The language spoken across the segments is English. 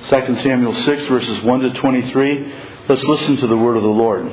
2 Samuel 6, verses 1 to 23. Let's listen to the word of the Lord.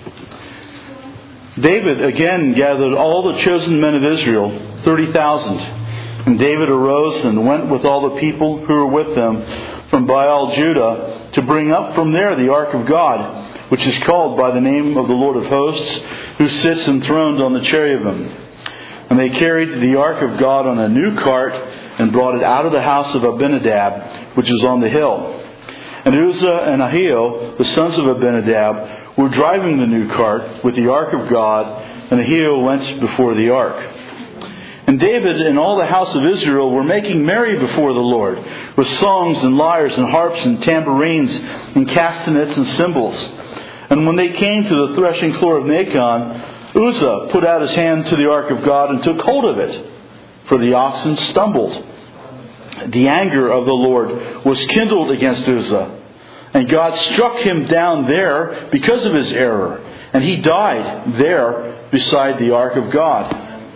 David again gathered all the chosen men of Israel, 30,000. And David arose and went with all the people who were with them from Baal Judah to bring up from there the ark of God, which is called by the name of the Lord of hosts, who sits enthroned on the cherubim. And they carried the ark of God on a new cart and brought it out of the house of Abinadab, which is on the hill. And Uzzah and Ahio, the sons of Abinadab, were driving the new cart with the ark of God, and Ahio went before the ark. And David and all the house of Israel were making merry before the Lord, with songs and lyres and harps and tambourines and castanets and cymbals. And when they came to the threshing floor of Nacon, Uzzah put out his hand to the ark of God and took hold of it, for the oxen stumbled. The anger of the Lord was kindled against Uzzah, and God struck him down there because of his error, and he died there beside the ark of God.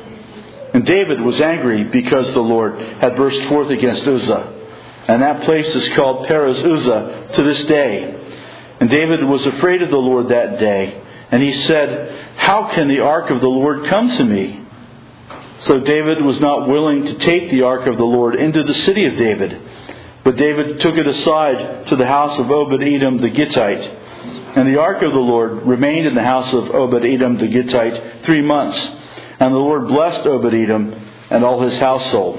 And David was angry because the Lord had burst forth against Uzzah, and that place is called Perez Uzzah to this day. And David was afraid of the Lord that day, and he said, "How can the ark of the Lord come to me?" So David was not willing to take the ark of the Lord into the city of David, but David took it aside to the house of Obed-Edom the Gittite. And the ark of the Lord remained in the house of Obed-Edom the Gittite 3 months. And the Lord blessed Obed-Edom and all his household.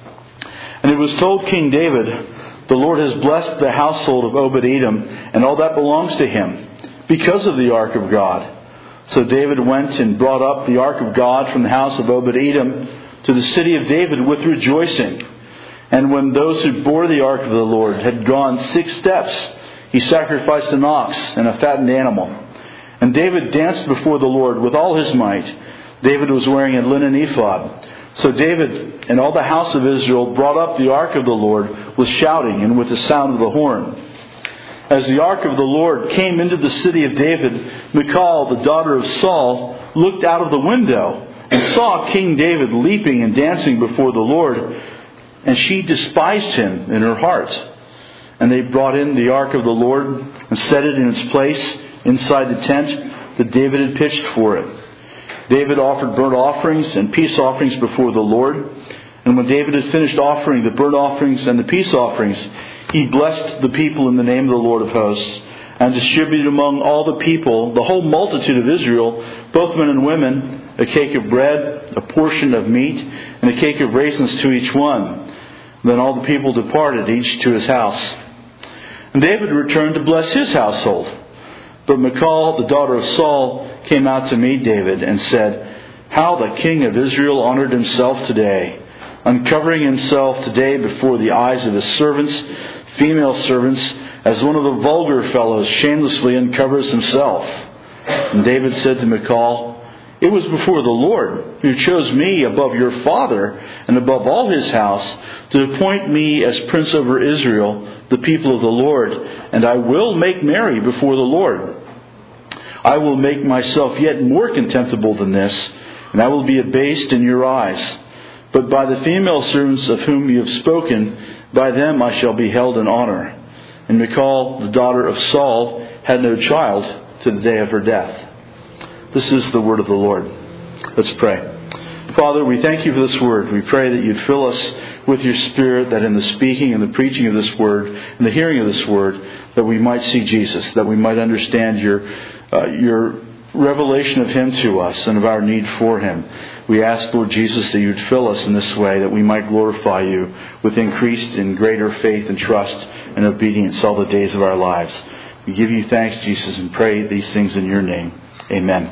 And it was told King David, "The Lord has blessed the household of Obed-Edom and all that belongs to him, because of the ark of God." So David went and brought up the ark of God from the house of Obed-Edom to the city of David with rejoicing. And when those who bore the ark of the Lord had gone 6 steps, he sacrificed an ox and a fattened animal. And David danced before the Lord with all his might. David was wearing a linen ephod. So David and all the house of Israel brought up the ark of the Lord with shouting and with the sound of the horn. As the ark of the Lord came into the city of David, Michal, the daughter of Saul, looked out of the window and saw King David leaping and dancing before the Lord, and she despised him in her heart. And they brought in the ark of the Lord and set it in its place inside the tent that David had pitched for it. David offered burnt offerings and peace offerings before the Lord. And when David had finished offering the burnt offerings and the peace offerings, he blessed the people in the name of the Lord of hosts, and distributed among all the people, the whole multitude of Israel, both men and women, a cake of bread, a portion of meat, and a cake of raisins to each one. Then all the people departed, each to his house. And David returned to bless his household. But Michal, the daughter of Saul, came out to meet David and said, "How the king of Israel honored himself today, uncovering himself today before the eyes of his servants, female servants, as one of the vulgar fellows shamelessly uncovers himself." And David said to Michal, "It was before the Lord who chose me above your father and above all his house to appoint me as prince over Israel, the people of the Lord, and I will make merry before the Lord. I will make myself yet more contemptible than this, and I will be abased in your eyes. But by the female servants of whom you have spoken, by them I shall be held in honor." And Michal, the daughter of Saul, had no child to the day of her death. This is the word of the Lord. Let's pray. Father, we thank you for this word. We pray that you'd fill us with your Spirit, that in the speaking and the preaching of this word, and the hearing of this word, that we might see Jesus, that we might understand your revelation of him to us and of our need for him. We ask, Lord Jesus, that you'd fill us in this way, that we might glorify you with increased and greater faith and trust and obedience all the days of our lives. We give you thanks, Jesus, and pray these things in your name. Amen.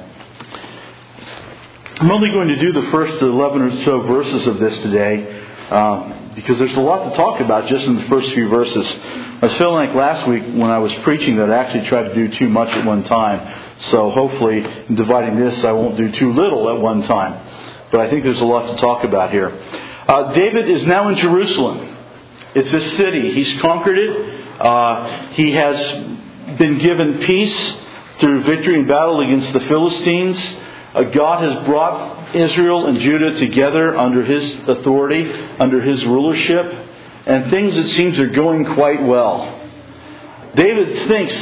I'm only going to do the first 11 or so verses of this today because there's a lot to talk about just in the first few verses. I was feeling like last week when I was preaching that I actually tried to do too much at one time. So hopefully in dividing this I won't do too little at one time. But I think there's a lot to talk about here. David is now in Jerusalem. It's a city. He's conquered it. He has been given peace through victory in battle against the Philistines. God has brought Israel and Judah together under his authority, under his rulership. And things, it seems, are going quite well. David thinks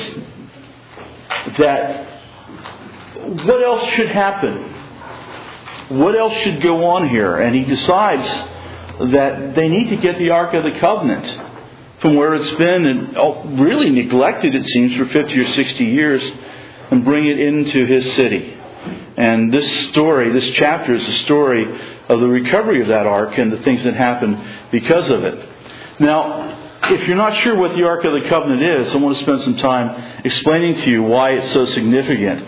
that what else should happen? What else should go on here? And he decides that they need to get the Ark of the Covenant from where it's been and really neglected, it seems, for 50 or 60 years, and bring it into his city. And this story, this chapter, is the story of the recovery of that Ark and the things that happened because of it. Now, if you're not sure what the Ark of the Covenant is, I want to spend some time explaining to you why it's so significant.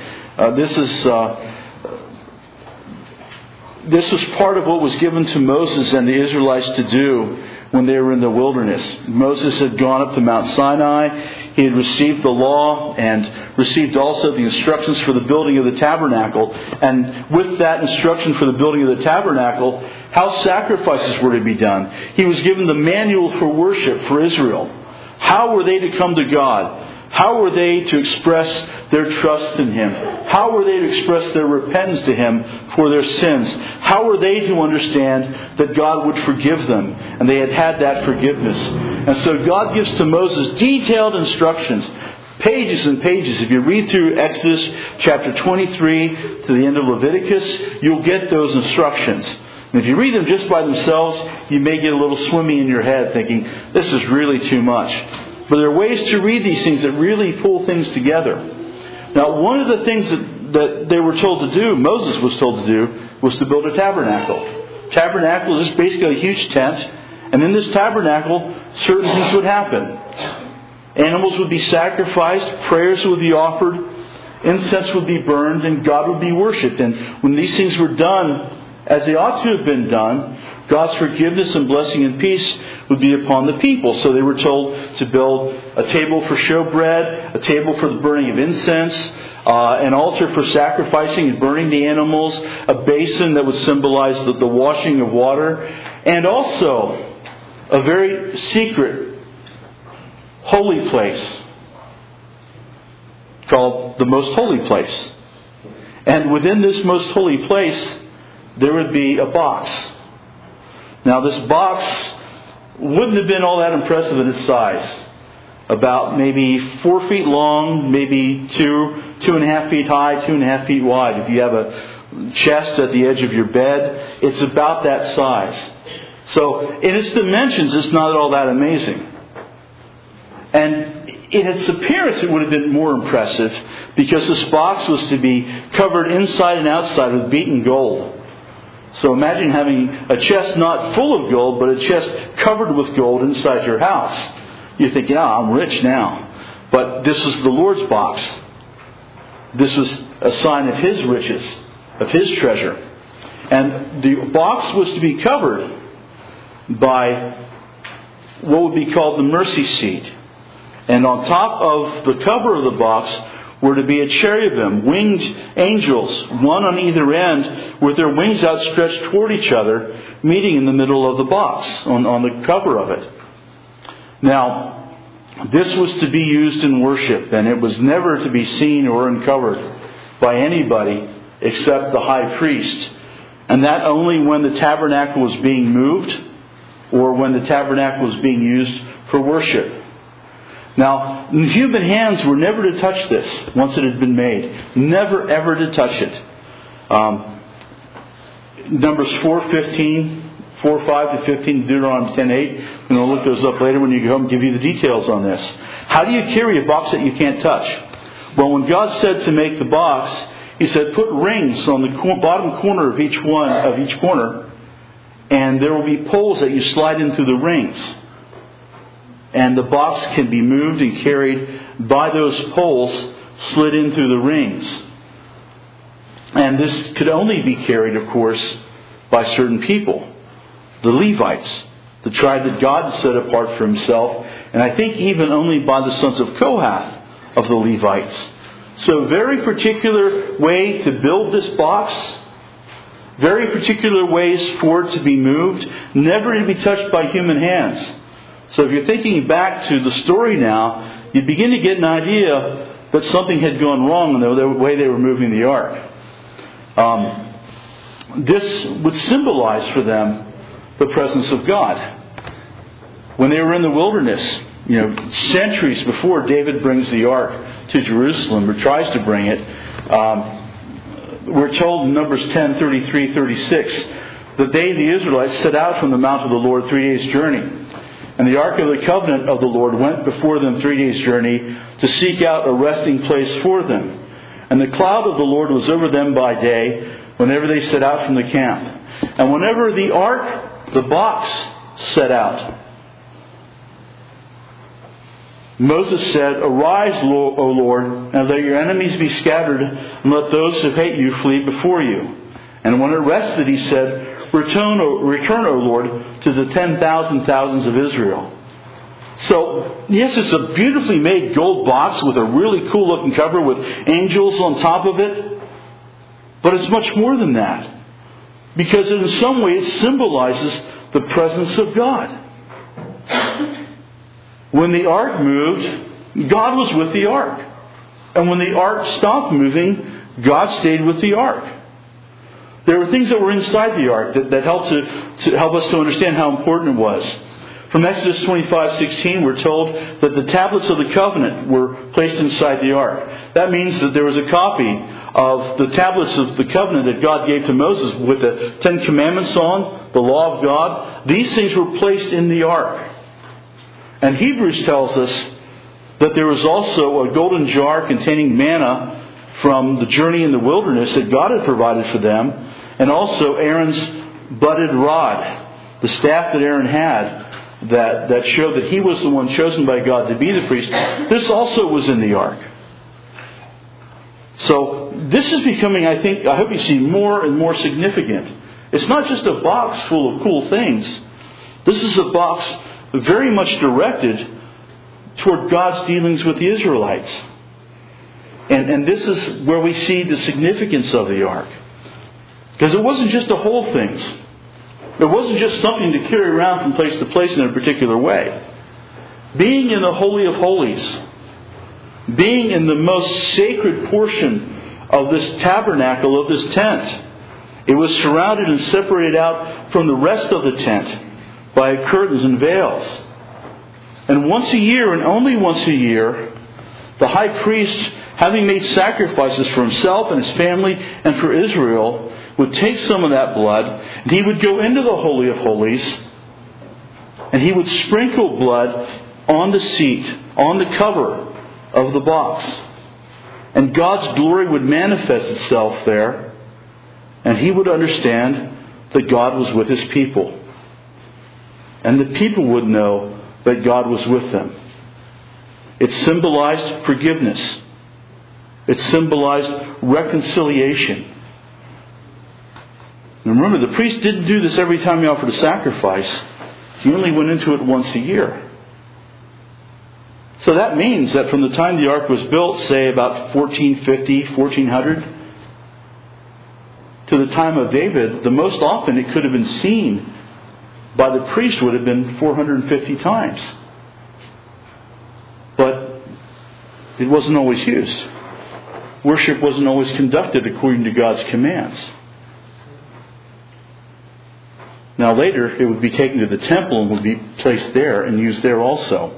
This was part of what was given to Moses and the Israelites to do when they were in the wilderness. Moses had gone up to Mount Sinai. He had received the law and received also the instructions for the building of the tabernacle. And with that instruction for the building of the tabernacle, how sacrifices were to be done. He was given the manual for worship for Israel. How were they to come to God? How were they to express their trust in Him? How were they to express their repentance to Him for their sins? How were they to understand that God would forgive them? And they had that forgiveness. And so God gives to Moses detailed instructions, pages and pages. If you read through Exodus chapter 23 to the end of Leviticus, you'll get those instructions. And if you read them just by themselves, you may get a little swimmy in your head thinking, this is really too much. But there are ways to read these things that really pull things together. Now, one of the things that they were told to do, Moses was told to do, was to build a tabernacle. Tabernacle is basically a huge tent. And in this tabernacle, certain things would happen. Animals would be sacrificed, prayers would be offered, incense would be burned, and God would be worshipped. And when these things were done as they ought to have been done, God's forgiveness and blessing and peace would be upon the people. So they were told to build a table for showbread, a table for the burning of incense, an altar for sacrificing and burning the animals, a basin that would symbolize the washing of water, and also a very secret holy place called the Most Holy Place. And within this Most Holy Place, there would be a box. Now, this box wouldn't have been all that impressive in its size. About maybe 4 feet long, maybe 2.5 feet high, 2.5 feet wide. If you have a chest at the edge of your bed, it's about that size. So, in its dimensions, it's not all that amazing. And in its appearance, it would have been more impressive because this box was to be covered inside and outside with beaten gold. So imagine having a chest not full of gold, but a chest covered with gold inside your house. You're thinking, I'm rich now. But this was the Lord's box. This was a sign of His riches, of His treasure. And the box was to be covered by what would be called the mercy seat. And on top of the cover of the box were to be a cherubim, winged angels, one on either end, with their wings outstretched toward each other, meeting in the middle of the box, on the cover of it. Now, this was to be used in worship, and it was never to be seen or uncovered by anybody except the high priest. And that only when the tabernacle was being moved, or when the tabernacle was being used for worship. Now, human hands were never to touch this once it had been made. Never, ever to touch it. Numbers 4:15, 4:5 to 15, Deuteronomy 10:8. I'm going to look those up later when you go home and give you the details on this. How do you carry a box that you can't touch? Well, when God said to make the box, He said, put rings on the bottom corner of each corner, and there will be poles that you slide in through the rings. And the box can be moved and carried by those poles slid in through the rings. And this could only be carried, of course, by certain people. The Levites, the tribe that God set apart for Himself. And I think even only by the sons of Kohath of the Levites. So very particular way to build this box. Very particular ways for it to be moved. Never to be touched by human hands. So if you're thinking back to the story now, you begin to get an idea that something had gone wrong in the way they were moving the ark. This would symbolize for them the presence of God. when they were in the wilderness, centuries before David brings the ark to Jerusalem, or tries to bring it, we're told in Numbers 10:33-36 that they, the Israelites, set out from the mount of the Lord 3 days' journey. And the ark of the covenant of the Lord went before them 3 days' journey to seek out a resting place for them. And the cloud of the Lord was over them by day, whenever they set out from the camp. And whenever the ark, the box, set out, Moses said, "Arise, O Lord, and let your enemies be scattered, and let those who hate you flee before you." And when it rested, he said, Return, O Lord, to the 10,000 thousands of Israel. So, yes, it's a beautifully made gold box with a really cool looking cover with angels on top of it. But it's much more than that. Because in some way it symbolizes the presence of God. When the ark moved, God was with the ark. And when the ark stopped moving, God stayed with the ark. There were things that were inside the ark that helped to help us to understand how important it was. From Exodus 25:16, we're told that the tablets of the covenant were placed inside the ark. That means that there was a copy of the tablets of the covenant that God gave to Moses with the 10 Commandments on, the law of God. These things were placed in the ark. And Hebrews tells us that there was also a golden jar containing manna from the journey in the wilderness that God had provided for them, and also Aaron's budded rod, the staff that Aaron had, that showed that he was the one chosen by God to be the priest. This also was in the ark. So this is becoming, I hope you see, more and more significant. It's not just a box full of cool things. This is a box very much directed toward God's dealings with the Israelites. And this is where we see the significance of the ark. Because it wasn't just to hold things. It wasn't just something to carry around from place to place in a particular way. Being in the Holy of Holies, being in the most sacred portion of this tabernacle, of this tent, it was surrounded and separated out from the rest of the tent by curtains and veils. And once a year, and only once a year, the high priest, having made sacrifices for himself and his family and for Israel, would take some of that blood, and he would go into the Holy of Holies, and he would sprinkle blood on the seat, on the cover of the box. And God's glory would manifest itself there, and he would understand that God was with his people. And the people would know that God was with them. It symbolized forgiveness. It symbolized reconciliation. And remember, the priest didn't do this every time he offered a sacrifice. He only went into it once a year. So that means that from the time the ark was built, say about 1450, 1400, to the time of David, the most often it could have been seen by the priest would have been 450 times. But it wasn't always used. Worship wasn't always conducted according to God's commands. Now later, it would be taken to the temple and would be placed there and used there also.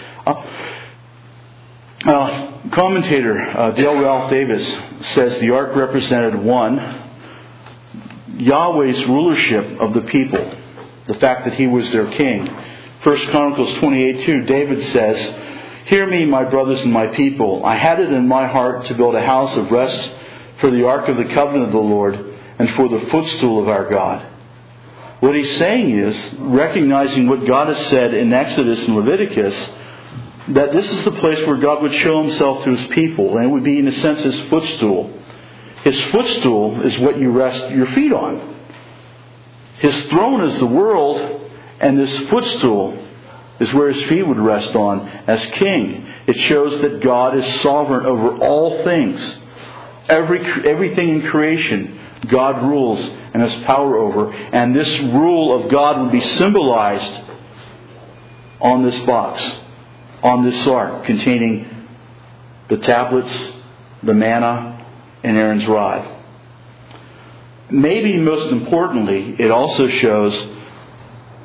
Commentator Dale Ralph Davis says the ark represented, one, Yahweh's rulership of the people, the fact that he was their king. 1 Chronicles 28:2, David says, "Hear me, my brothers and my people. I had it in my heart to build a house of rest for the ark of the covenant of the Lord and for the footstool of our God." What he's saying is, recognizing what God has said in Exodus and Leviticus, that this is the place where God would show himself to his people, and it would be, in a sense, his footstool. His footstool is what you rest your feet on. His throne is the world, and this footstool is where his feet would rest on as king. It shows that God is sovereign over all things. Everything in creation, God rules and has power over. And this rule of God would be symbolized on this box, on this ark, containing the tablets, the manna, and Aaron's rod. Maybe most importantly, it also shows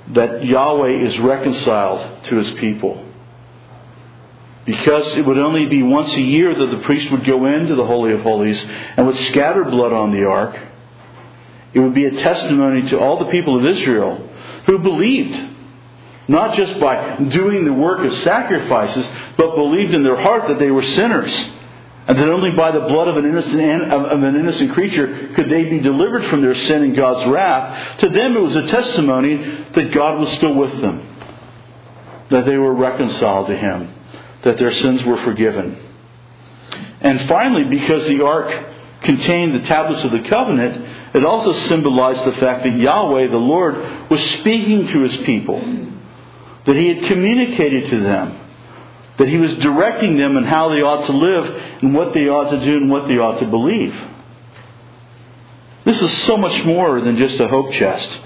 that Yahweh is reconciled to His people. Because it would only be once a year that the priest would go into the Holy of Holies and would scatter blood on the ark. It would be a testimony to all the people of Israel who believed, not just by doing the work of sacrifices, but believed in their heart that they were sinners, and that only by the blood of an innocent creature could they be delivered from their sin and God's wrath. To them it was a testimony that God was still with them, that they were reconciled to Him, that their sins were forgiven. And finally, because the ark contained the tablets of the covenant, it also symbolized the fact that Yahweh, the Lord, was speaking to His people, that He had communicated to them, that He was directing them in how they ought to live and what they ought to do and what they ought to believe. This is so much more than just a hope chest.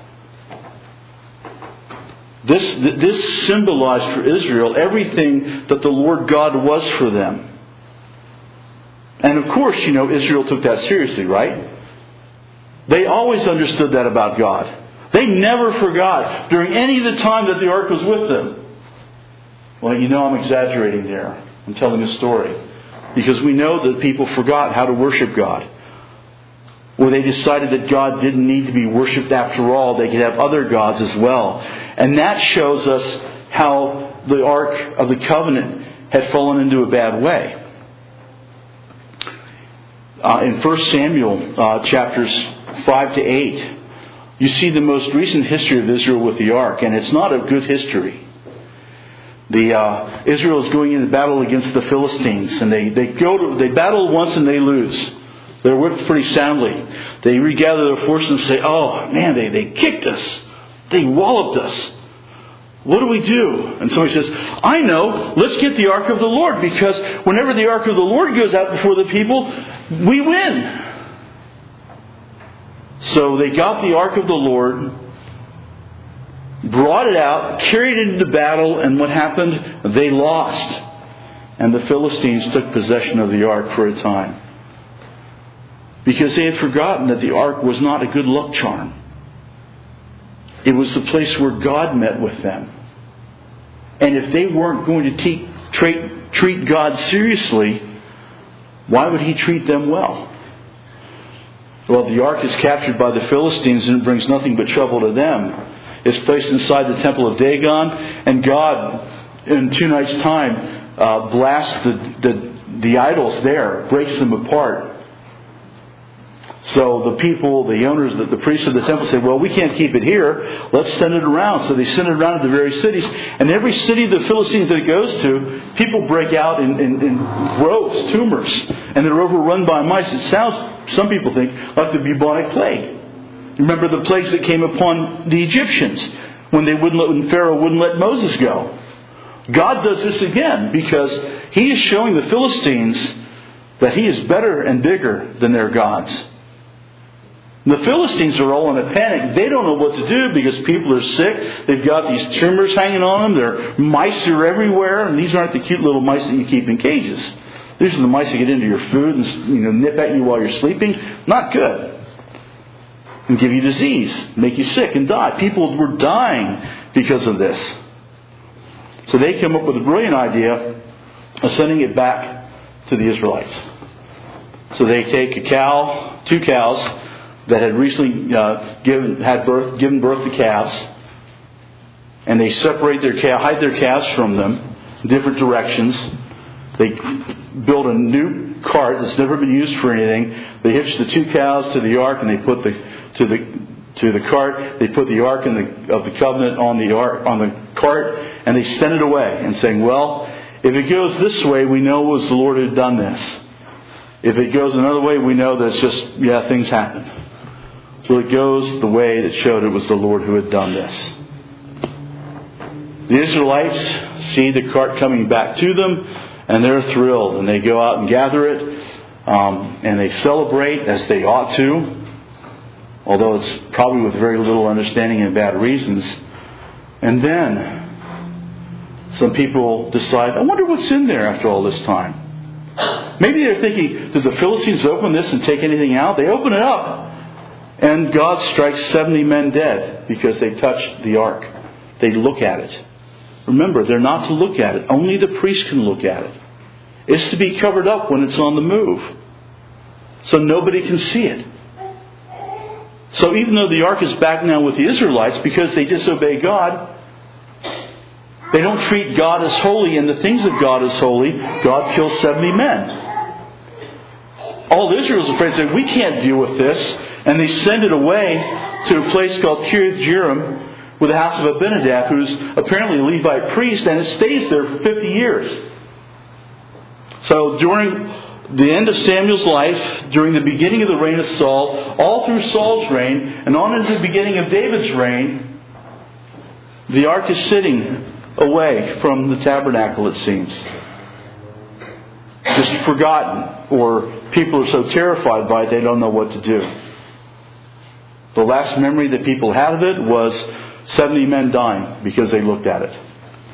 This symbolized for Israel everything that the Lord God was for them. And of course, Israel took that seriously, right? They always understood that about God. They never forgot during any of the time that the ark was with them. Well, I'm exaggerating there. I'm telling a story. Because we know that people forgot how to worship God. Or they decided that God didn't need to be worshipped after all. They could have other gods as well. And that shows us how the Ark of the Covenant had fallen into a bad way. In 1 Samuel chapters 5 to 8, you see the most recent history of Israel with the Ark. And it's not a good history. Israel is going into battle against the Philistines. And they battle once and they lose. They're whipped pretty soundly. They regather their forces and say, "Oh man, they kicked us. They walloped us. What do we do?" And somebody says, "I know. Let's get the Ark of the Lord, because whenever the Ark of the Lord goes out before the people, we win." So they got the Ark of the Lord, brought it out, carried it into battle, and what happened? They lost. And the Philistines took possession of the Ark for a time. Because they had forgotten that the Ark was not a good luck charm. It was the place where God met with them. And if they weren't going to treat God seriously, why would He treat them well? Well, the Ark is captured by the Philistines and it brings nothing but trouble to them. It's placed inside the temple of Dagon, and God, in 2 nights' time, blasts the idols there, breaks them apart. So the people, the owners, the priests of the temple say, "Well, we can't keep it here. Let's send it around." So they send it around to the various cities. And every city of the Philistines that it goes to, people break out in growths, tumors. And they're overrun by mice. It sounds, some people think, like the bubonic plague. Remember the plagues that came upon the Egyptians when Pharaoh wouldn't let Moses go. God does this again because He is showing the Philistines that He is better and bigger than their gods. The Philistines are all in a panic. They don't know what to do because people are sick. They've got these tumors hanging on them. Their mice are everywhere. And these aren't the cute little mice that you keep in cages. These are the mice that get into your food and nip at you while you're sleeping. Not good. And give you disease. Make you sick and die. People were dying because of this. So they come up with a brilliant idea of sending it back to the Israelites. So they take two cows that had recently given birth to calves, and they separate hide their calves from them in different directions. They build a new cart that's never been used for anything. They hitch the 2 cows to the ark, and they put to the cart. They put the ark of the covenant on the cart, and they send it away, and saying, "Well, if it goes this way, we know it was the Lord who had done this. If it goes another way, we know that it's just things happen." So it goes the way that showed it was the Lord who had done this. The Israelites see the cart coming back to them, and they're thrilled. And they go out and gather it, and they celebrate as they ought to, although it's probably with very little understanding and bad reasons. And then some people decide, "I wonder what's in there after all this time." Maybe they're thinking, did the Philistines open this and take anything out? They open it up. And God strikes 70 men dead because they touched the ark. They look at it. Remember, they're not to look at it. Only the priest can look at it. It's to be covered up when it's on the move, so nobody can see it. So even though the ark is back now with the Israelites, because they disobey God, they don't treat God as holy and the things of God as holy, God kills 70 men. All Israel is afraid, saying, we can't deal with this. And they send it away to a place called Kiriath Jearim, with the house of Abinadab, who's apparently a Levite priest, and it stays there for 50 years. So during the end of Samuel's life, during the beginning of the reign of Saul, all through Saul's reign, and on into the beginning of David's reign, the ark is sitting away from the tabernacle, it seems. Just forgotten, or people are so terrified by it they don't know what to do. The last memory that people had of it was 70 men dying because they looked at it.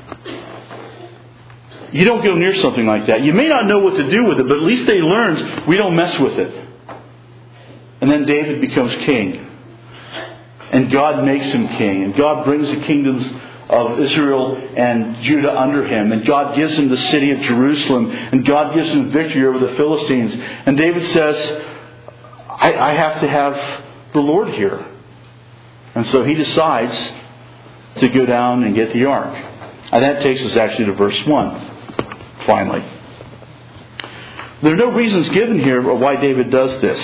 You don't go near something like that. You may not know what to do with it, but at least they learned we don't mess with it. And then David becomes king. And God makes him king. And God brings the kingdoms of Israel and Judah under him. And God gives him the city of Jerusalem. And God gives him victory over the Philistines. And David says, I have to have the Lord here. And so he decides to go down and get the ark. And that takes us actually to verse 1. Finally. There are no reasons given here why David does this.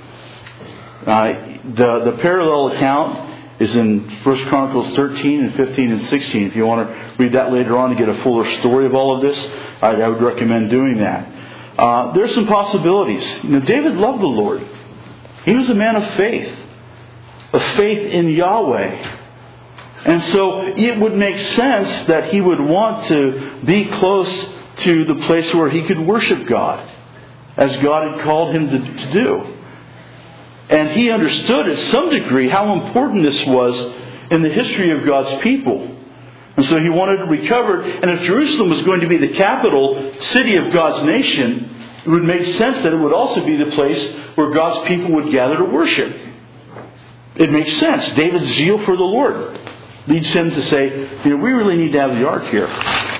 The parallel account is in 1 Chronicles 13 and 15 and 16. If you want to read that later on to get a fuller story of all of this, I would recommend doing that. There are some possibilities. David loved the Lord. He was a man of faith in Yahweh. And so it would make sense that he would want to be close to the place where he could worship God, as God had called him to do. And he understood at some degree how important this was in the history of God's people. And so he wanted to recover it. And if Jerusalem was going to be the capital city of God's nation, it would make sense that it would also be the place where God's people would gather to worship. It makes sense. David's zeal for the Lord leads him to say, we really need to have the ark here.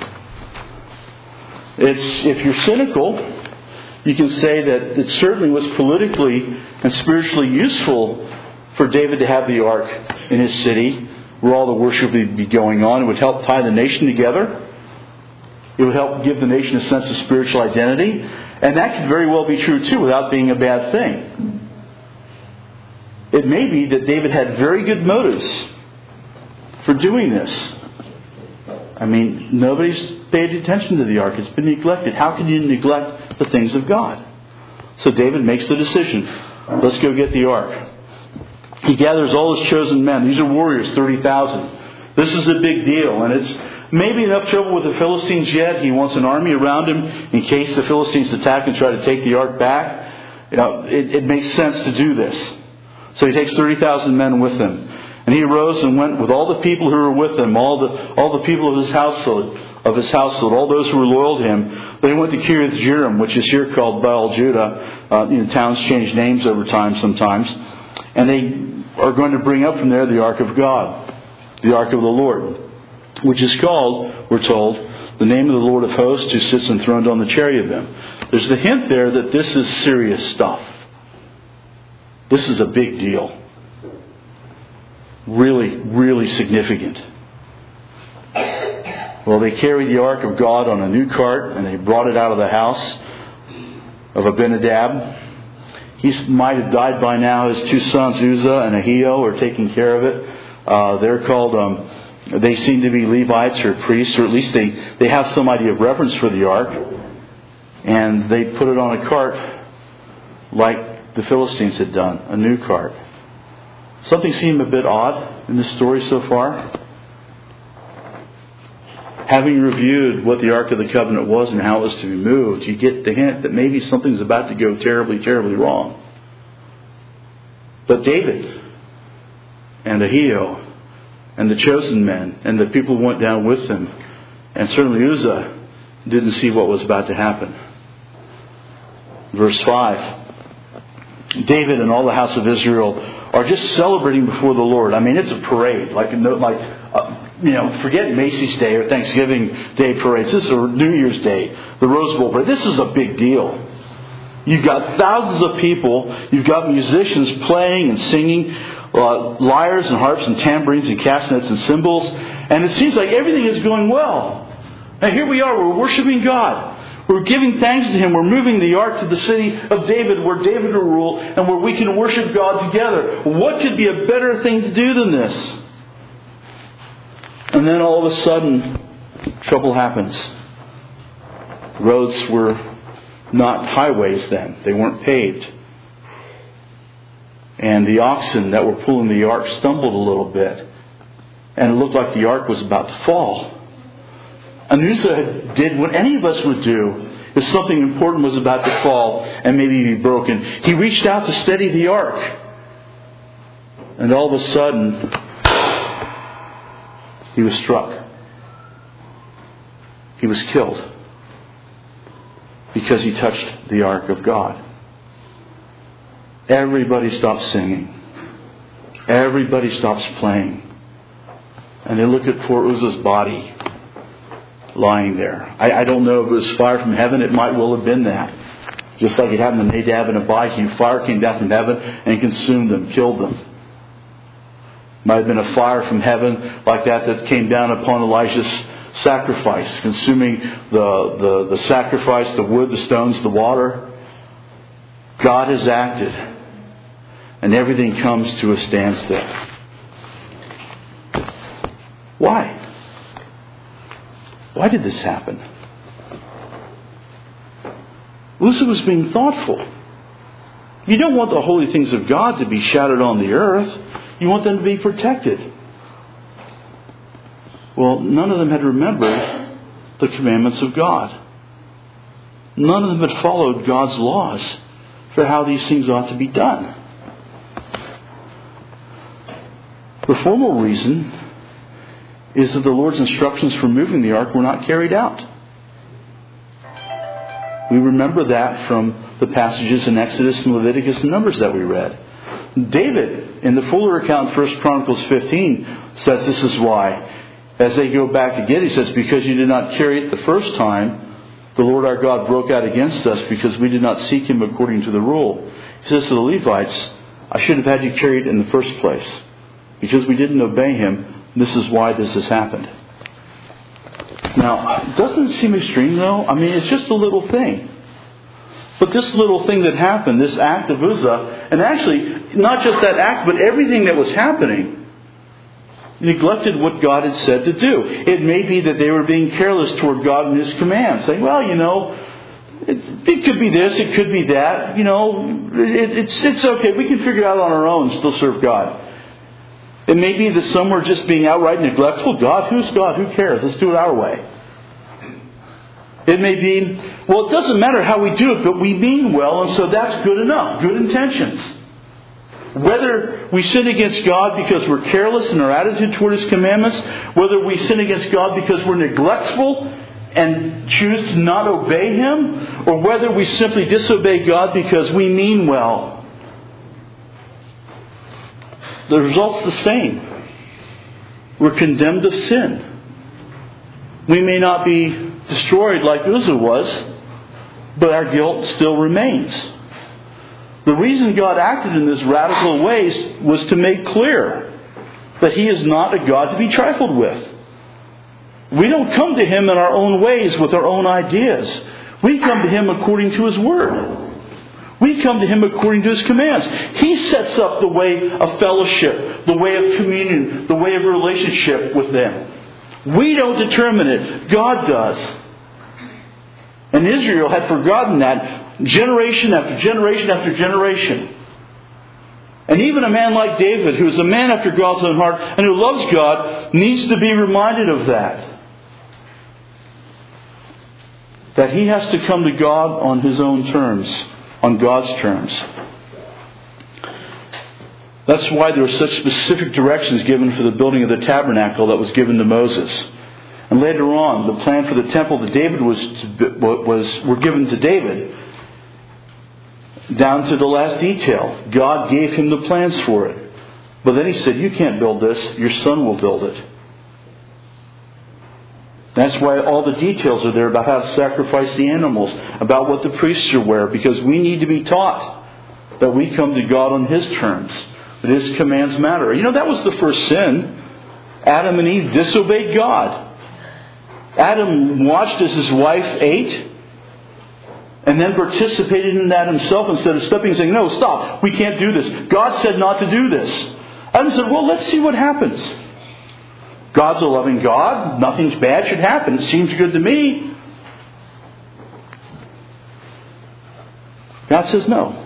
If you're cynical, you can say that it certainly was politically and spiritually useful for David to have the ark in his city, where all the worship would be going on. It would help tie the nation together. It would help give the nation a sense of spiritual identity. And that could very well be true too, without being a bad thing. It may be that David had very good motives for doing this. Nobody's paid attention to the ark. It's been neglected. How can you neglect the things of God? So David makes the decision. Let's go get the ark. He gathers all his chosen men. These are warriors, 30,000. This is a big deal. And it's maybe enough trouble with the Philistines yet. He wants an army around him in case the Philistines attack and try to take the ark back. It makes sense to do this. So he takes 30,000 men with him. And he arose and went with all the people who were with him, all the people of his household, all those who were loyal to him. They went to Kiriath Jearim, which is here called Baal Judah. Towns change names over time sometimes. And they are going to bring up from there the ark of God, the ark of the Lord, which is called, we're told, the name of the Lord of hosts who sits enthroned on the cherubim. There's the hint there that this is serious stuff. This is a big deal. Really, really significant. Well, they carried the ark of God on a new cart and they brought it out of the house of Abinadab. He might have died by now. His two sons, Uzzah and Ahio, are taking care of it. They're called, they seem to be Levites or priests, or at least they have some idea of reverence for the ark. And they put it on a cart like the Philistines had done, a new cart. Something seemed a bit odd in this story so far. Having reviewed what the Ark of the Covenant was and how it was to be moved, you get the hint that maybe something's about to go terribly, terribly wrong. But David and Ahio and the chosen men and the people who went down with them, and certainly Uzzah, didn't see what was about to happen. Verse 5. David and all the house of Israel are just celebrating before the Lord. I mean, it's a parade. Forget Macy's Day or Thanksgiving Day parades. This is a New Year's Day, the Rose Bowl parade. This is a big deal. You've got thousands of people. You've got musicians playing and singing, lyres and harps and tambourines and castanets and cymbals. And it seems like everything is going well. And here we are. We're worshiping God. We're giving thanks to Him. We're moving the ark to the city of David, where David will rule, and where we can worship God together. What could be a better thing to do than this? And then all of a sudden, trouble happens. Roads were not highways then. They weren't paved. And the oxen that were pulling the ark stumbled a little bit. And it looked like the ark was about to fall. And Uzzah did what any of us would do if something important was about to fall and maybe be broken. He reached out to steady the ark. And all of a sudden, he was struck. He was killed because he touched the ark of God. Everybody stops singing. Everybody stops playing. And they look at poor Uzzah's body lying there. I don't know if it was fire from heaven. It might well have been that. Just like it happened to Nadab and Abihu. Fire came down from heaven and consumed them, killed them. Might have been a fire from heaven like that came down upon Elijah's sacrifice, consuming the sacrifice, the wood, the stones, the water. God has acted. And everything comes to a standstill. Why? Why did this happen? Uzzah was being thoughtful. You don't want the holy things of God to be shattered on the earth. You want them to be protected. Well, none of them had remembered the commandments of God. None of them had followed God's laws for how these things ought to be done. The formal reason is that the Lord's instructions for moving the ark were not carried out. We remember that from the passages in Exodus and Leviticus and Numbers that we read. David, in the fuller account in 1 Chronicles 15, says this is why. As they go back to get it, he says, because you did not carry it the first time, the Lord our God broke out against us because we did not seek Him according to the rule. He says to the Levites, I should have had you carry it in the first place. Because we didn't obey Him, this is why this has happened. Now, doesn't it seem extreme though? I mean, it's just a little thing. But this little thing that happened, this act of Uzzah, and actually, not just that act, but everything that was happening, neglected what God had said to do. It may be that they were being careless toward God and His commands, saying, well, it could be this, it could be that. It's okay. We can figure it out on our own and still serve God. It may be that some were just being outright neglectful. God, who's God? Who cares? Let's do it our way. It may be, well, it doesn't matter how we do it, but we mean well, and so that's good enough. Good intentions. Whether we sin against God because we're careless in our attitude toward His commandments, whether we sin against God because we're neglectful and choose to not obey Him, or whether we simply disobey God because we mean well, the result's the same. We're condemned to sin. We may not be destroyed like Uzzah was, but our guilt still remains. The reason God acted in this radical way was to make clear that He is not a God to be trifled with. We don't come to Him in our own ways with our own ideas. We come to Him according to His Word. We come to Him according to His commands. He sets up the way of fellowship, the way of communion, the way of relationship with them. We don't determine it. God does. And Israel had forgotten that generation after generation after generation. And even a man like David, who is a man after God's own heart and who loves God, needs to be reminded of that. That he has to come to God on his own terms. On God's terms. That's why there were such specific directions given for the building of the tabernacle that was given to Moses. And later on, the plan for the temple that David were given to David, down to the last detail. God gave him the plans for it. But then he said, you can't build this. Your son will build it. That's why all the details are there about how to sacrifice the animals, about what the priests should wear, because we need to be taught that we come to God on His terms, that His commands matter. You know, that was the first sin. Adam and Eve disobeyed God. Adam watched as his wife ate and then participated in that himself instead of stepping and saying, no, stop, we can't do this. God said not to do this. Adam said, well, let's see what happens. God's a loving God. Nothing bad should happen. It seems good to me. God says no.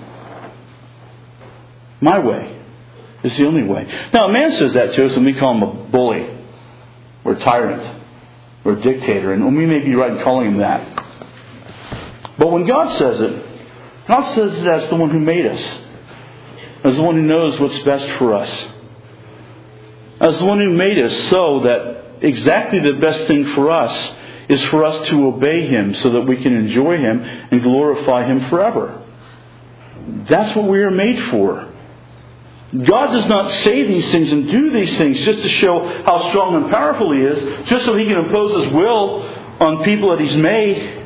My way is the only way. Now, a man says that to us and we call him a bully or a tyrant or a dictator. And we may be right in calling him that. But when God says it as the one who made us. As the one who knows what's best for us. As the one who made us, so that exactly the best thing for us is for us to obey Him so that we can enjoy Him and glorify Him forever. That's what we are made for. God does not say these things and do these things just to show how strong and powerful He is, just so He can impose His will on people that He's made.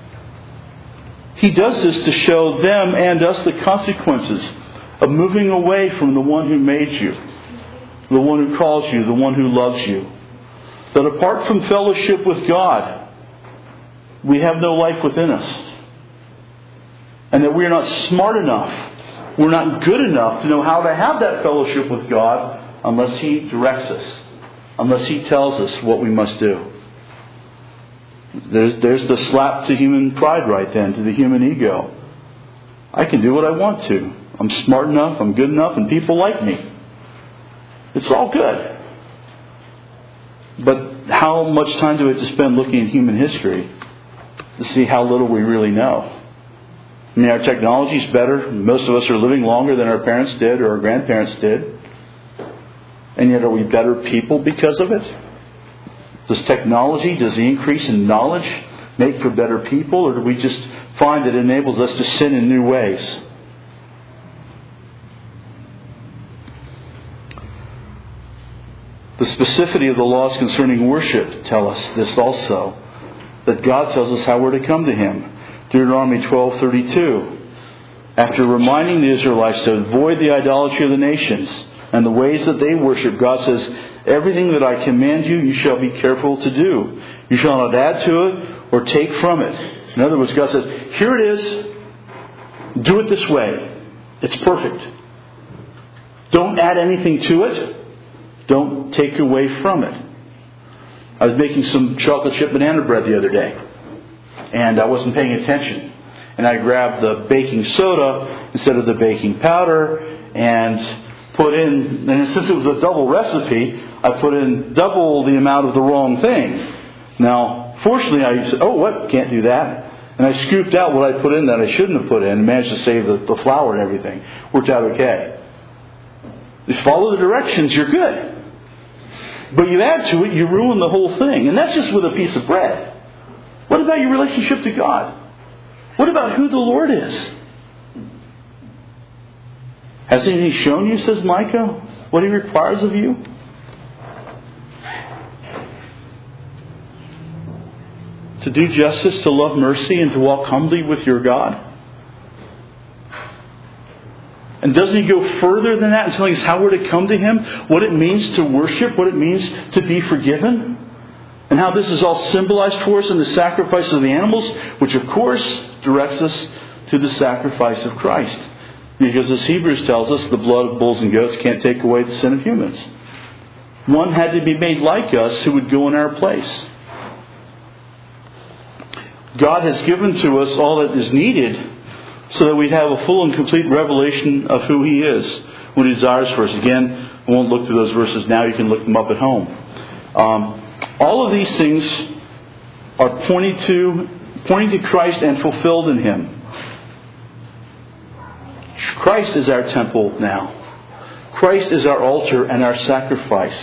He does this to show them and us the consequences of moving away from the one who made you, the one who calls you, the one who loves you. That apart from fellowship with God, we have no life within us. And that we are not smart enough, we're not good enough to know how to have that fellowship with God unless He directs us, unless He tells us what we must do. There's the slap to human pride right then, to the human ego. I can do what I want to. I'm smart enough, I'm good enough, and people like me. It's all good. But how much time do we have to spend looking at human history to see how little we really know? I mean, our technology's better. Most of us are living longer than our parents did or our grandparents did. And yet are we better people because of it? Does the increase in knowledge make for better people? Or do we just find that it enables us to sin in new ways? The specificity of the laws concerning worship tell us this also. That God tells us how we're to come to Him. Deuteronomy 12:32. After reminding the Israelites to avoid the idolatry of the nations and the ways that they worship, God says, everything that I command you, you shall be careful to do. You shall not add to it or take from it. In other words, God says, here it is. Do it this way. It's perfect. Don't add anything to it. Don't take away from it. I was making some chocolate chip banana bread the other day. And I wasn't paying attention. And I grabbed the baking soda instead of the baking powder and put in, and since it was a double recipe, I put in double the amount of the wrong thing. Now, fortunately, I said, can't do that. And I scooped out what I put in that I shouldn't have put in and managed to save the flour and everything. Worked out okay. Just follow the directions, you're good. But you add to it, you ruin the whole thing. And that's just with a piece of bread. What about your relationship to God? What about who the Lord is? Hasn't He shown you, says Micah, what He requires of you? To do justice, to love mercy, and to walk humbly with your God? And doesn't He go further than that in telling us how we're to come to Him? What it means to worship? What it means to be forgiven? And how this is all symbolized for us in the sacrifice of the animals, which of course directs us to the sacrifice of Christ. Because as Hebrews tells us, the blood of bulls and goats can't take away the sin of humans. One had to be made like us who would go in our place. God has given to us all that is needed so that we'd have a full and complete revelation of who He is, what He desires for us. Again, I won't look through those verses now. You can look them up at home. All of these things are pointing to Christ and fulfilled in Him. Christ is our temple now. Christ is our altar and our sacrifice.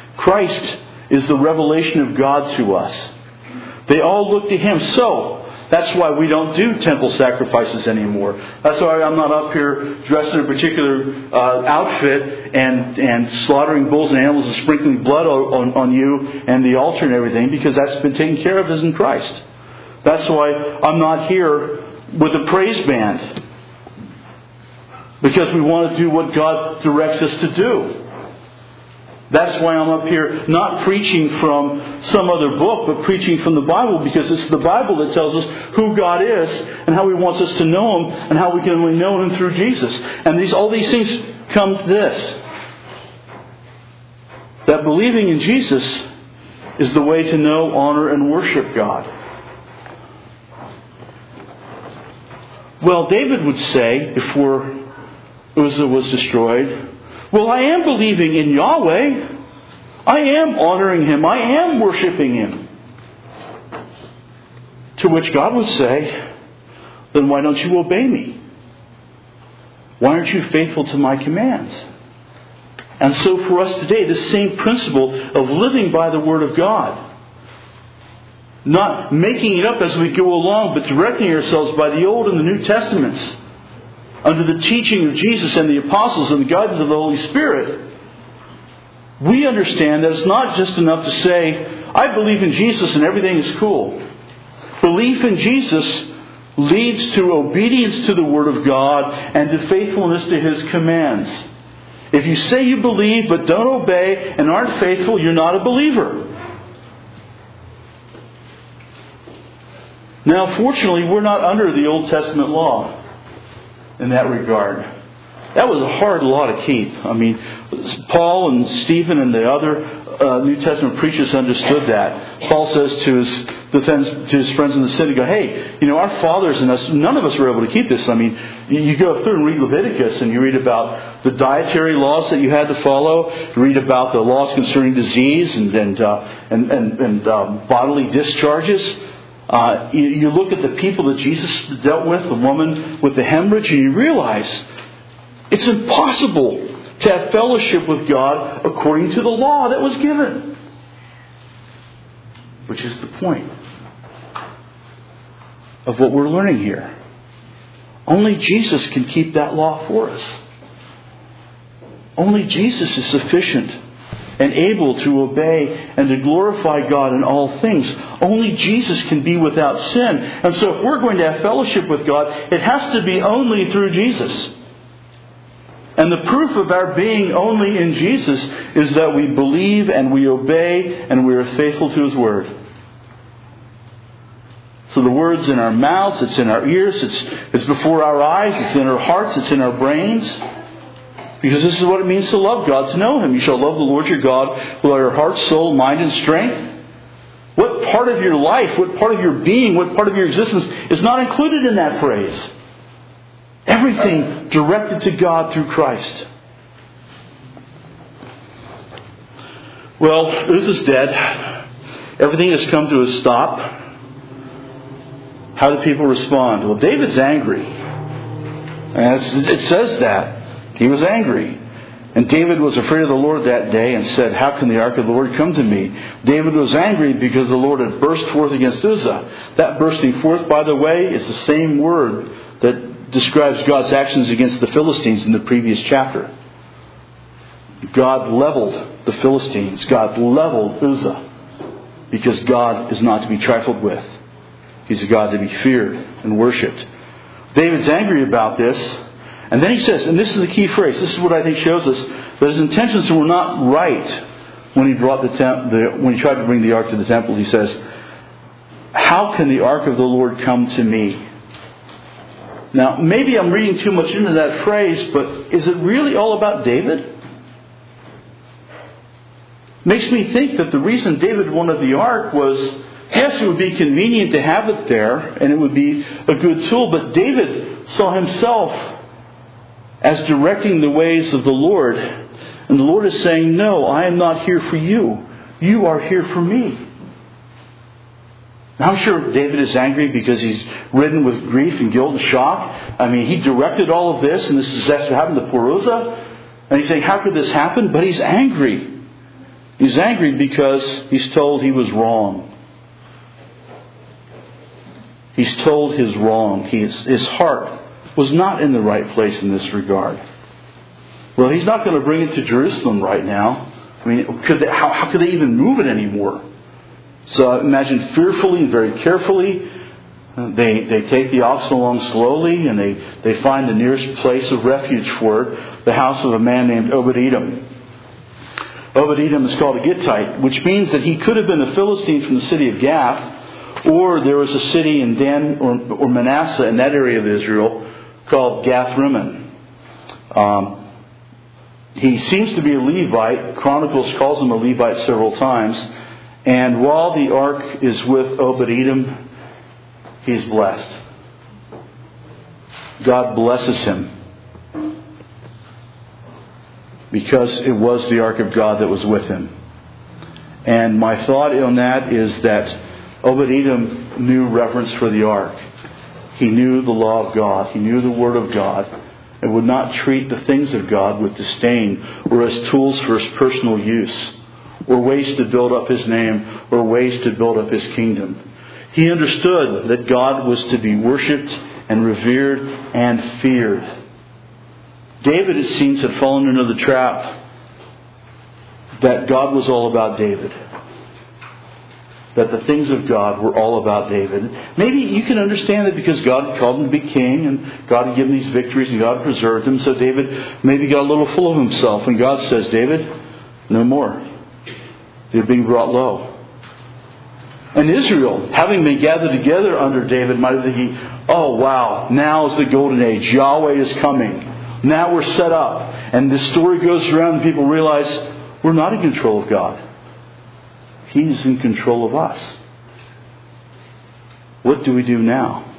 Christ is the revelation of God to us. They all look to Him. So, That's why we don't do temple sacrifices anymore. That's why I'm not up here dressed in a particular outfit and slaughtering bulls and animals and sprinkling blood on you and the altar and everything, because that's been taken care of as in Christ. That's why I'm not here with a praise band, because we want to do what God directs us to do. That's why I'm up here not preaching from some other book, but preaching from the Bible, because it's the Bible that tells us who God is and how He wants us to know Him and how we can only know Him through Jesus. And all these things come to this: that believing in Jesus is the way to know, honor, and worship God. Well, David would say, before Uzzah was destroyed, well, I am believing in Yahweh. I am honoring Him. I am worshiping Him. To which God would say, then why don't you obey me? Why aren't you faithful to my commands? And so for us today, the same principle of living by the Word of God. Not making it up as we go along, but directing ourselves by the Old and the New Testaments, under the teaching of Jesus and the apostles and the guidance of the Holy Spirit. We understand that it's not just enough to say, I believe in Jesus and everything is cool. Belief in Jesus leads to obedience to the Word of God and to faithfulness to His commands. If you say you believe but don't obey and aren't faithful, you're not a believer. Now, fortunately, we're not under the Old Testament law in that regard. That was a hard law to keep. I mean, Paul and Stephen and the other New Testament preachers understood that. Paul says to his friends in the synagogue, hey, our fathers and us, none of us were able to keep this. I mean, you go through and read Leviticus and you read about the dietary laws that you had to follow. You read about the laws concerning disease and bodily discharges. You look at the people that Jesus dealt with, the woman with the hemorrhage, and you realize it's impossible to have fellowship with God according to the law that was given. Which is the point of what we're learning here. Only Jesus can keep that law for us. Only Jesus is sufficient and able to obey and to glorify God in all things. Only Jesus can be without sin. And so if we're going to have fellowship with God, it has to be only through Jesus. And the proof of our being only in Jesus is that we believe and we obey and we are faithful to His Word. So the Word's in our mouths, it's in our ears, it's before our eyes, it's in our hearts, it's in our brains. Because this is what it means to love God, to know Him. You shall love the Lord your God with all your heart, soul, mind, and strength. What part of your life, what part of your being, what part of your existence is not included in that phrase? Everything directed to God through Christ. Well, Uzzah's dead. Everything has come to a stop. How do people respond? Well, David's angry. And it says that. He was angry. And David was afraid of the Lord that day and said, how can the ark of the Lord come to me? David was angry because the Lord had burst forth against Uzzah. That bursting forth, by the way, is the same word that describes God's actions against the Philistines in the previous chapter. God leveled the Philistines. God leveled Uzzah. Because God is not to be trifled with. He's a God to be feared and worshipped. David's angry about this. And then he says, and this is the key phrase, this is what I think shows us that his intentions were not right when he brought when he tried to bring the ark to the temple. He says, how can the ark of the Lord come to me? Now, maybe I'm reading too much into that phrase, but is it really all about David? Makes me think that the reason David wanted the ark was, yes, it would be convenient to have it there, and it would be a good tool, but David saw himself as directing the ways of the Lord. And the Lord is saying, no, I am not here for you. You are here for me. Now, I'm sure David is angry because he's ridden with grief and guilt and shock. I mean, he directed all of this, and this disaster happened to poor Uzzah. And he's saying, how could this happen? But he's angry. He's angry because he's told he was wrong. He's told his wrong. His heart was not in the right place in this regard. Well, he's not going to bring it to Jerusalem right now. I mean, how could they even move it anymore? So imagine fearfully and very carefully, they take the oxen along slowly, and they find the nearest place of refuge for it, the house of a man named Obed-Edom. Obed-Edom is called a Gittite, which means that he could have been a Philistine from the city of Gath, or there was a city in Dan or Manasseh in that area of Israel called Gath-Rimmon. He seems to be a Levite. Chronicles calls him a Levite several times. And while the ark is with Obed-Edom, he's blessed. God blesses him because it was the ark of God that was with him. And my thought on that is that Obed-Edom knew reverence for the ark. He knew the law of God. He knew the Word of God, and would not treat the things of God with disdain or as tools for his personal use, or ways to build up his name, or ways to build up his kingdom. He understood that God was to be worshipped and revered and feared. David, it seems, had fallen into the trap that God was all about David. That the things of God were all about David. Maybe you can understand it because God called him to be king, and God had given these victories, and God preserved him. So David maybe got a little full of himself. And God says, David, no more. They're being brought low. And Israel, having been gathered together under David, might have thinking, oh wow, now is the golden age. Yahweh is coming. Now we're set up. And this story goes around and people realize we're not in control of God. He's in control of us. What do we do now?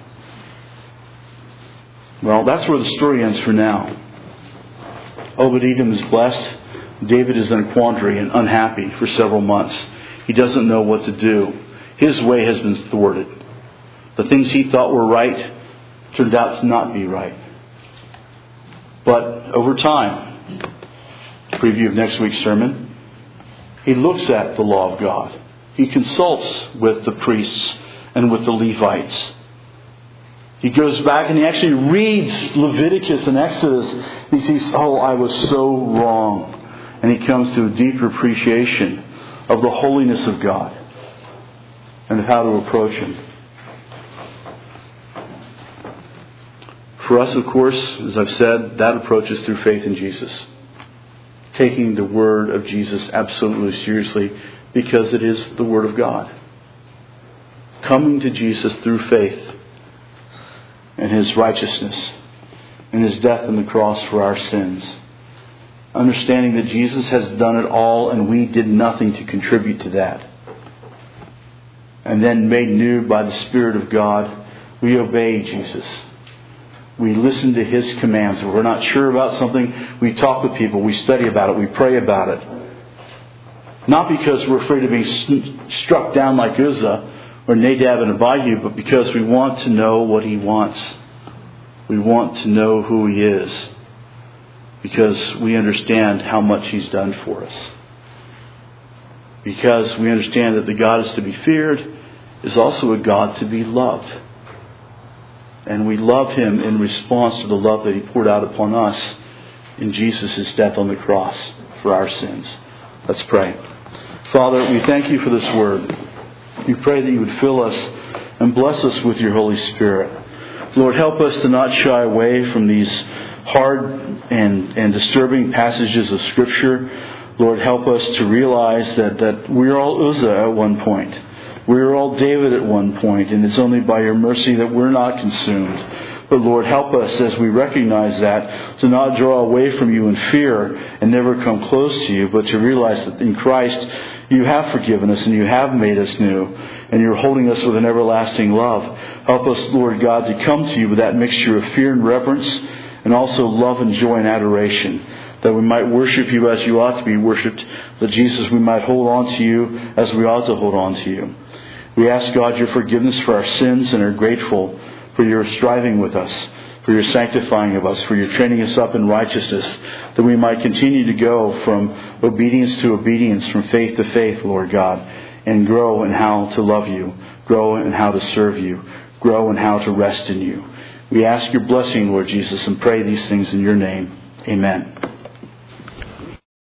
Well, that's where the story ends for now. Obed-Edom is blessed. David is in a quandary and unhappy for several months. He doesn't know what to do. His way has been thwarted. The things he thought were right turned out to not be right. But over time, preview of next week's sermon, he looks at the law of God. He consults with the priests and with the Levites. He goes back and he actually reads Leviticus and Exodus. He sees, oh, I was so wrong. And he comes to a deeper appreciation of the holiness of God and of how to approach Him. For us, of course, as I've said, that approach is through faith in Jesus. Taking the Word of Jesus absolutely seriously because it is the Word of God. Coming to Jesus through faith and His righteousness and His death on the cross for our sins. Understanding that Jesus has done it all and we did nothing to contribute to that. And then made new by the Spirit of God, we obey Jesus. We listen to His commands. If we're not sure about something, we talk with people, we study about it, we pray about it. Not because we're afraid of being struck down like Uzzah or Nadab and Abihu, but because we want to know what He wants. We want to know who He is. Because we understand how much He's done for us. Because we understand that the God is to be feared is also a God to be loved. And we love Him in response to the love that He poured out upon us in Jesus' death on the cross for our sins. Let's pray. Father, we thank You for this Word. We pray that You would fill us and bless us with Your Holy Spirit. Lord, help us to not shy away from these hard and disturbing passages of Scripture. Lord, help us to realize that we're all Uzzah at one point. We were all David at one point, and it's only by Your mercy that we're not consumed. But Lord, help us as we recognize that to not draw away from You in fear and never come close to You, but to realize that in Christ You have forgiven us and You have made us new, and You're holding us with an everlasting love. Help us, Lord God, to come to You with that mixture of fear and reverence, and also love and joy and adoration, that we might worship You as You ought to be worshipped, that Jesus, we might hold on to You as we ought to hold on to You. We ask, God, Your forgiveness for our sins and are grateful for Your striving with us, for Your sanctifying of us, for Your training us up in righteousness, that we might continue to go from obedience to obedience, from faith to faith, Lord God, and grow in how to love You, grow in how to serve You, grow and how to rest in you. We ask your blessing, Lord Jesus, and pray these things in your name. Amen.